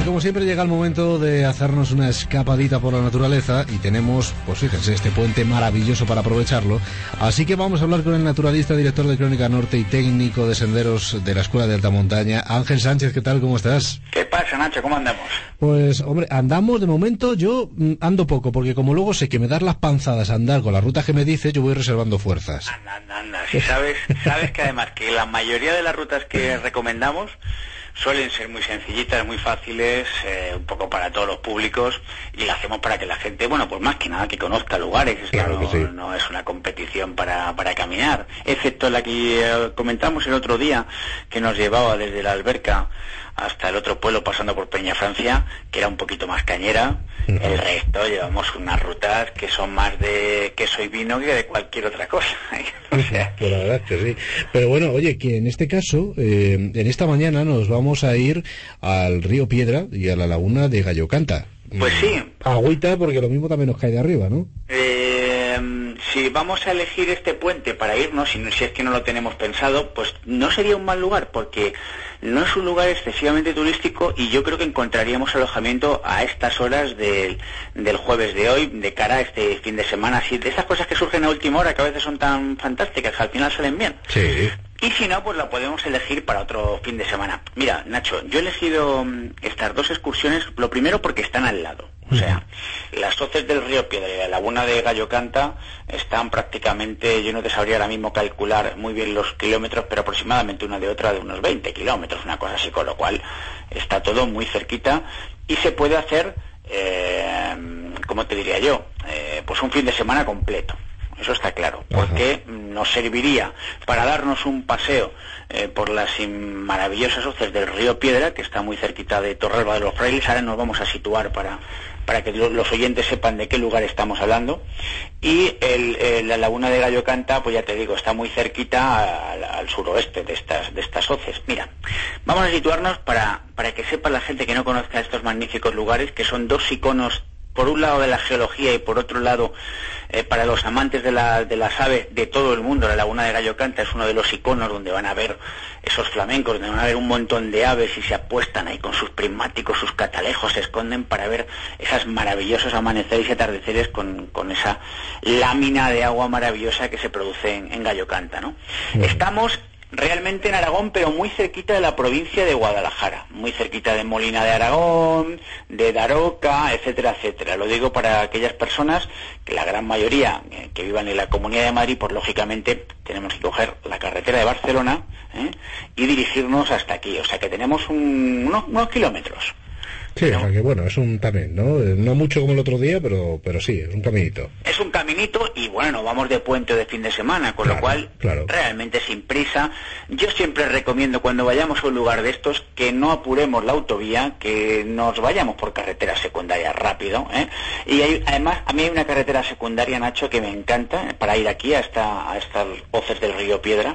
como siempre llega el momento de hacernos una escapadita por la naturaleza y tenemos, pues fíjense, este puente maravilloso para aprovecharlo. Así que vamos a hablar con el naturalista, director de Crónica Norte y técnico de senderos de la Escuela de Alta Montaña, Ángel Sánchez. ¿Qué tal? ¿Cómo estás? ¿Qué pasa, Nacho? ¿Cómo andamos? Pues, hombre, andamos de momento, yo ando poco, porque como luego sé que me das las panzadas a andar con la ruta que me dices, yo voy reservando fuerzas. Anda. Si sabes que además que la mayoría de las rutas que recomendamos suelen ser muy sencillitas, muy fáciles, un poco para todos los públicos, y la hacemos para que la gente, bueno, pues más que nada que conozca lugares. Claro que sí. No es una competición para caminar, excepto la que comentamos el otro día, que nos llevaba desde la Alberca hasta el otro pueblo pasando por Peñafrancia, que era un poquito más cañera. El resto llevamos unas rutas que son más de queso y vino que de cualquier otra cosa. O sea, pues la verdad es que sí. Pero bueno, oye, que en este caso, en esta mañana nos vamos a ir al río Piedra y a la laguna de Gallocanta. Pues sí. Agüita, porque lo mismo también nos cae de arriba, ¿no? Si vamos a elegir este puente para irnos, si es que no lo tenemos pensado, pues no sería un mal lugar, porque no es un lugar excesivamente turístico y yo creo que encontraríamos alojamiento a estas horas del jueves de hoy, de cara a este fin de semana, así, de esas cosas que surgen a última hora, que a veces son tan fantásticas, que al final salen bien. Sí. Y si no, pues la podemos elegir para otro fin de semana. Mira, Nacho, yo he elegido estas dos excursiones, lo primero porque están al lado. O sea, las hoces del río Piedra y la laguna de Gallocanta están prácticamente, yo no te sabría ahora mismo calcular muy bien los kilómetros, pero aproximadamente una de otra de unos 20 kilómetros, una cosa así, con lo cual está todo muy cerquita y se puede hacer, ¿cómo te diría yo? Pues un fin de semana completo. Eso está claro, porque nos serviría para darnos un paseo por las maravillosas hoces del río Piedra, que está muy cerquita de Torralba de los Frailes. Ahora nos vamos a situar para que los oyentes sepan de qué lugar estamos hablando. Y la laguna de Gallocanta, pues ya te digo, está muy cerquita al suroeste de estas hoces. Mira, vamos a situarnos para que sepa la gente que no conozca estos magníficos lugares, que son dos iconos, por un lado de la geología y por otro lado para los amantes de las aves de todo el mundo. La laguna de Gallocanta es uno de los iconos donde van a ver esos flamencos, donde van a ver un montón de aves y se apuestan ahí con sus prismáticos, sus catalejos, se esconden para ver esas maravillosos amaneceres y atardeceres con esa lámina de agua maravillosa que se produce en Gallocanta, ¿no? Estamos realmente en Aragón, pero muy cerquita de la provincia de Guadalajara, muy cerquita de Molina de Aragón, de Daroca, etcétera, etcétera. Lo digo para aquellas personas, que la gran mayoría que vivan en la Comunidad de Madrid, pues lógicamente tenemos que coger la carretera de Barcelona y dirigirnos hasta aquí. O sea que tenemos unos kilómetros. Sí, o sea que bueno, es un también, ¿no? No mucho como el otro día, pero sí, es un caminito. Es un caminito y bueno, nos vamos de puente o de fin de semana, con lo cual, realmente sin prisa. Yo siempre recomiendo cuando vayamos a un lugar de estos que no apuremos la autovía, que nos vayamos por carretera secundaria rápido, Y además, a mí hay una carretera secundaria, Nacho, que me encanta, para ir aquí a estas hoces del río Piedra,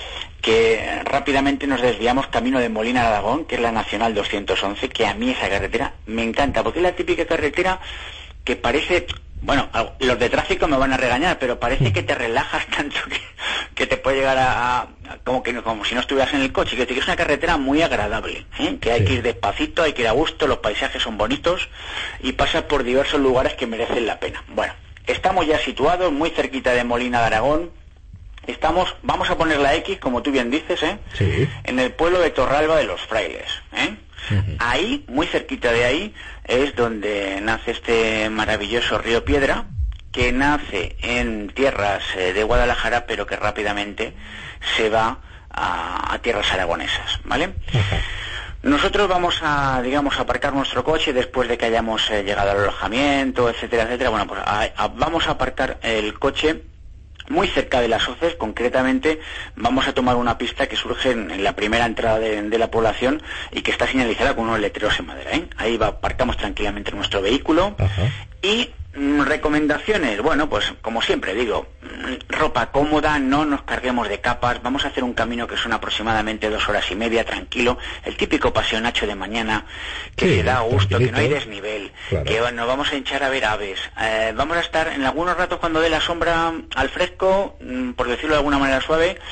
que rápidamente nos desviamos camino de Molina de Aragón, que es la Nacional 211, que a mí esa carretera me encanta, porque es la típica carretera que parece, bueno, los de tráfico me van a regañar, pero parece que te relajas tanto que te puede llegar a como si no estuvieras en el coche, que es una carretera muy agradable, que hay que ir despacito, hay que ir a gusto, los paisajes son bonitos y pasas por diversos lugares que merecen la pena. Bueno, estamos ya situados muy cerquita de Molina de Aragón. Vamos a poner la X, como tú bien dices, Sí. En el pueblo de Torralba de los Frailes, Ahí, muy cerquita de ahí, es donde nace este maravilloso río Piedra, que nace en tierras de Guadalajara, pero que rápidamente se va a tierras aragonesas, ¿vale? Nosotros vamos a, aparcar nuestro coche después de que hayamos llegado al alojamiento, etcétera, etcétera. Bueno, pues vamos a aparcar el coche muy cerca de las hoces. Concretamente vamos a tomar una pista que surge en la primera entrada de la población y que está señalizada con unos letreros en madera, Ahí aparcamos tranquilamente nuestro vehículo. Y recomendaciones, bueno, pues como siempre digo, ropa cómoda, no nos carguemos de capas, vamos a hacer un camino que son aproximadamente 2 horas y media, tranquilo, el típico paseo, Nacho, de mañana, que se da gusto, que no hay desnivel, que bueno, vamos a hinchar a ver aves, vamos a estar en algunos ratos cuando dé la sombra al fresco, por decirlo de alguna manera suave,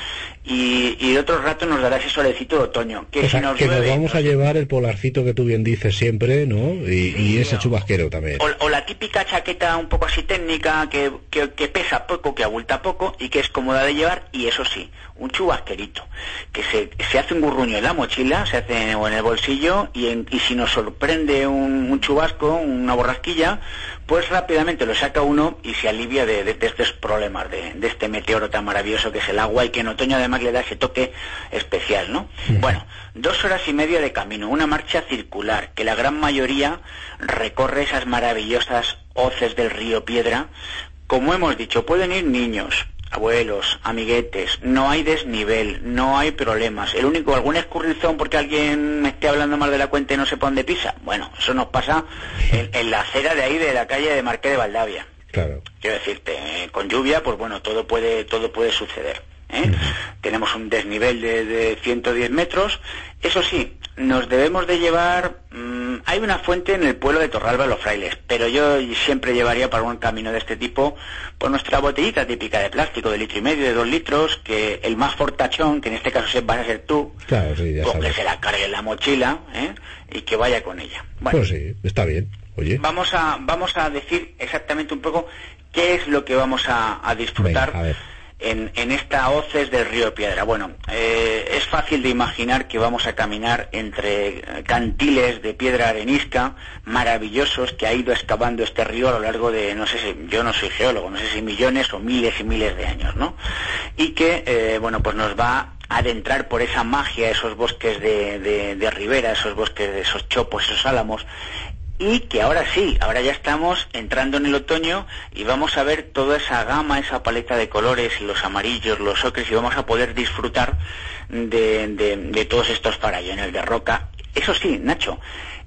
y otro rato nos dará ese solecito de otoño. Que, si nos llueve, nos vamos a llevar el polarcito que tú bien dices siempre, ¿no? Y ese chubasquero también. O la típica chaqueta un poco así técnica, que pesa poco, que abulta poco y que es cómoda de llevar, y eso sí, un chubasquerito, que se hace un gurruño en la mochila, se hace o en el bolsillo, y si nos sorprende un chubasco, una borrasquilla, pues rápidamente lo saca uno y se alivia de estos problemas, de este meteoro tan maravilloso que es el agua, y que en otoño además le da ese toque especial, ¿no? Bueno, 2 horas y media de camino, una marcha circular, que la gran mayoría recorre esas maravillosas hoces del río Piedra. Como hemos dicho, pueden ir niños, abuelos, amiguetes, no hay desnivel, no hay problemas. El único, algún escurrizón porque alguien me esté hablando mal de la cuenta y no sepa dónde pisa. Bueno, eso nos pasa en la acera de ahí de la calle de Marqués de Valdavia. Claro. Quiero decirte, con lluvia, pues bueno, todo puede suceder. Tenemos un desnivel de 110 metros. Eso sí, nos debemos de llevar... hay una fuente en el pueblo de Torralba de los Frailes, pero yo siempre llevaría para un camino de este tipo pues nuestra botellita típica de plástico de 1,5 litros, de 2 litros, que el más fortachón, que en este caso vas a ser tú, claro, sí, ya pues sabes, que se la cargue en la mochila, y que vaya con ella. Bueno, pues sí, está bien. Oye, vamos a decir exactamente un poco qué es lo que vamos a disfrutar. Venga, a ver. En esta hoces del río Piedra. Bueno, es fácil de imaginar que vamos a caminar entre cantiles de piedra arenisca maravillosos que ha ido excavando este río a lo largo de, no sé si, yo no soy geólogo, no sé si millones o miles y miles de años, ¿no? Y que, bueno, pues nos va a adentrar por esa magia, esos bosques de ribera, esos bosques de esos chopos, esos álamos, y que ahora sí, ahora ya estamos entrando en el otoño y vamos a ver toda esa gama, esa paleta de colores, los amarillos, los ocres, y vamos a poder disfrutar de todos estos farallones de roca. Eso sí, Nacho,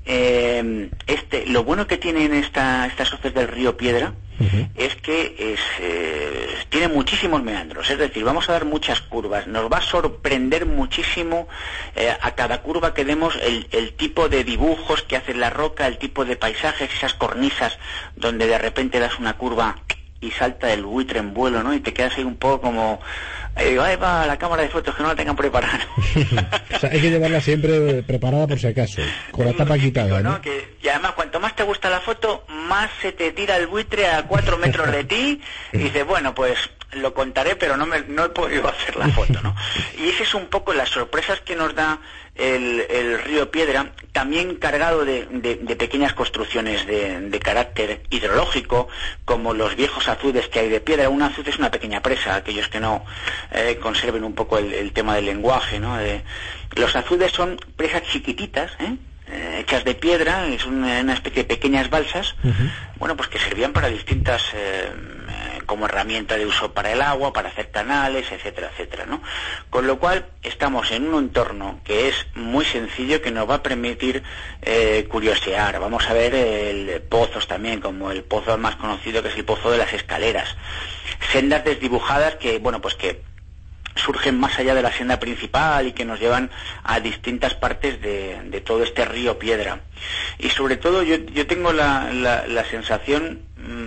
lo bueno que tienen estas hoces del río Piedra es que tiene muchísimos meandros, es decir, vamos a dar muchas curvas, nos va a sorprender muchísimo a cada curva que demos el tipo de dibujos que hace la roca, el tipo de paisajes, esas cornisas donde de repente das una curva y salta el buitre en vuelo, ¿no? Y te quedas ahí un poco como... ahí va la cámara de fotos, que no la tengan preparada. O sea, hay que llevarla siempre preparada por si acaso, con la tapa quitada, ¿no? Y además, cuanto más te gusta la foto, más se te tira el buitre a 4 metros de ti, y dices, bueno, pues lo contaré, pero no he podido hacer la foto, ¿no? Y ese es un poco las sorpresas que nos da el río Piedra, también cargado de pequeñas construcciones de carácter hidrológico, como los viejos azudes que hay de piedra. Un azud es una pequeña presa, aquellos que no conserven un poco el tema del lenguaje, ¿no? Los azudes son presas chiquititas, hechas de piedra, es una especie de pequeñas balsas, bueno, pues que servían para distintas, como herramienta de uso para el agua, para hacer canales, etcétera, etcétera, ¿no? Con lo cual estamos en un entorno que es muy sencillo, que nos va a permitir curiosear. Vamos a ver pozos también, como el pozo más conocido, que es el Pozo de las Escaleras. Sendas desdibujadas que, bueno, pues que surgen más allá de la senda principal y que nos llevan a distintas partes de todo este río Piedra. Y sobre todo yo tengo la sensación,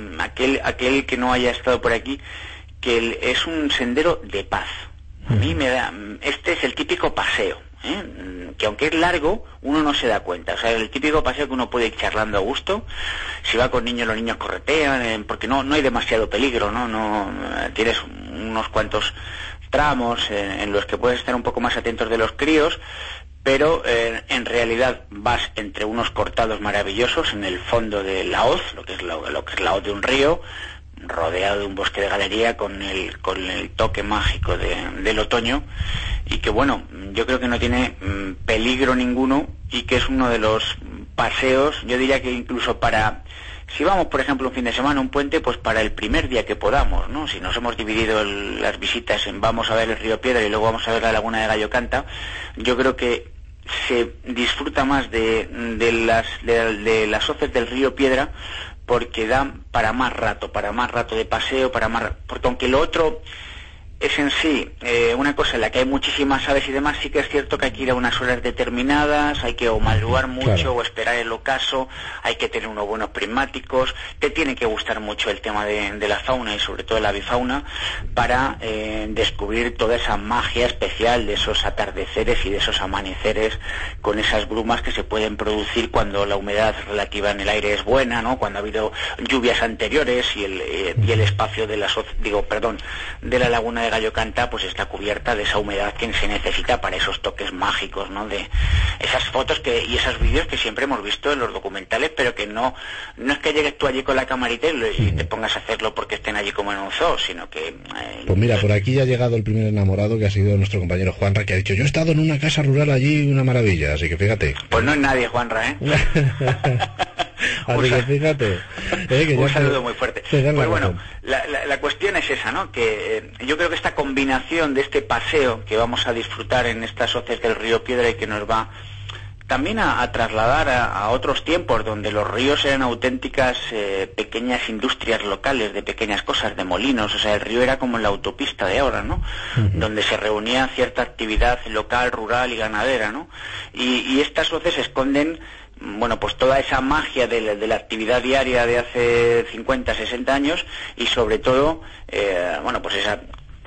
aquel que no haya estado por aquí, que es un sendero de paz. A mí me da, este es el típico paseo, que aunque es largo, uno no se da cuenta. O sea, el típico paseo que uno puede ir charlando a gusto. Si va con niños, los niños corretean, porque no hay demasiado peligro, no tienes unos cuantos tramos en los que puedes estar un poco más atentos de los críos, pero en realidad vas entre unos cortados maravillosos en el fondo de la hoz, lo que es la hoz de un río, rodeado de un bosque de galería con el toque mágico del otoño, y que, bueno, yo creo que no tiene peligro ninguno, y que es uno de los paseos, yo diría que incluso si vamos, por ejemplo, un fin de semana, un puente, pues para el primer día que podamos, ¿no? Si nos hemos dividido las visitas en vamos a ver el río Piedra y luego vamos a ver la laguna de Gallo Canta, yo creo que se disfruta más de las hoces del río Piedra, porque dan para más rato de paseo, porque aunque lo otro es en sí una cosa en la que hay muchísimas aves y demás. Sí que es cierto que hay que ir a unas horas determinadas, hay que o madrugar mucho, claro, o esperar el ocaso, hay que tener unos buenos prismáticos, te tiene que gustar mucho el tema de la fauna y sobre todo la avifauna para descubrir toda esa magia especial de esos atardeceres y de esos amaneceres con esas brumas que se pueden producir cuando la humedad relativa en el aire es buena, ¿no? Cuando ha habido lluvias anteriores y el espacio de la laguna de Gallo Canta pues está cubierta de esa humedad que se necesita para esos toques mágicos, ¿no? De esas fotos y esos vídeos que siempre hemos visto en los documentales, pero que no es que llegues tú allí con la camarita y te pongas a hacerlo porque estén allí como en un zoo, sino que... Pues mira, por aquí ya ha llegado el primer enamorado, que ha sido nuestro compañero Juanra, que ha dicho: yo he estado en una casa rural allí, una maravilla, así que fíjate. Pues no es nadie, Juanra, ¿eh? Así que fíjate. Que un saludo muy fuerte. Pues bueno, la cuestión es esa, ¿no? Que yo creo que esta combinación de este paseo que vamos a disfrutar en estas hoces del río Piedra y que nos va también a trasladar a otros tiempos donde los ríos eran auténticas pequeñas industrias locales de pequeñas cosas, de molinos. O sea, el río era como la autopista de ahora, ¿no? Donde se reunía cierta actividad local, rural y ganadera, ¿no? Y estas hoces esconden, bueno, pues toda esa magia de la actividad diaria de hace 50, 60 años y sobre todo, bueno, pues esa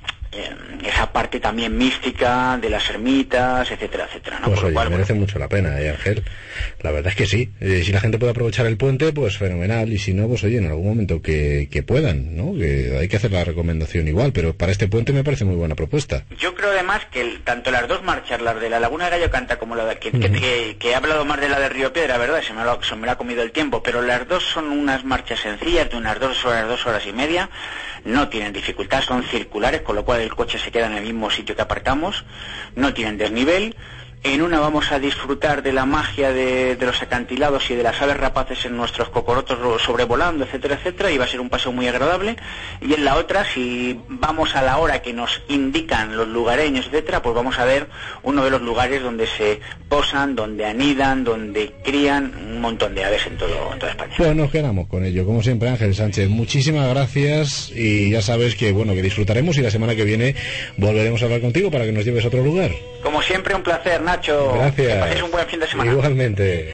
parte también mística de las ermitas, etcétera, etcétera, ¿no? Pues oye, merece mucho la pena, Ángel. La verdad es que sí. Si la gente puede aprovechar el puente, pues fenomenal. Y si no, pues oye, en algún momento que puedan, ¿no? Que hay que hacer la recomendación igual, pero para este puente me parece muy buena propuesta. Yo creo además que tanto las dos marchas, las de la Laguna de Gallo Canta como la de que he hablado más de la de Río Piedra, ¿verdad? Se me lo ha comido el tiempo, pero las dos son unas marchas sencillas de unas 2 horas y media. No tienen dificultad, son circulares, con lo cual el coche se queda en el mismo sitio que aparcamos, no tienen desnivel. En una vamos a disfrutar de la magia de los acantilados y de las aves rapaces en nuestros cocorotos sobrevolando, etcétera, etcétera, y va a ser un paseo muy agradable. Y en la otra, si vamos a la hora que nos indican los lugareños, etcétera, pues vamos a ver uno de los lugares donde se posan, donde anidan, donde crían un montón de aves en toda España. Pues nos quedamos con ello, como siempre, Ángel Sánchez. Muchísimas gracias y ya sabes que, bueno, que disfrutaremos y la semana que viene volveremos a hablar contigo para que nos lleves a otro lugar. Como siempre, un placer, Nacho. Gracias. Que pases un buen fin de semana. Igualmente.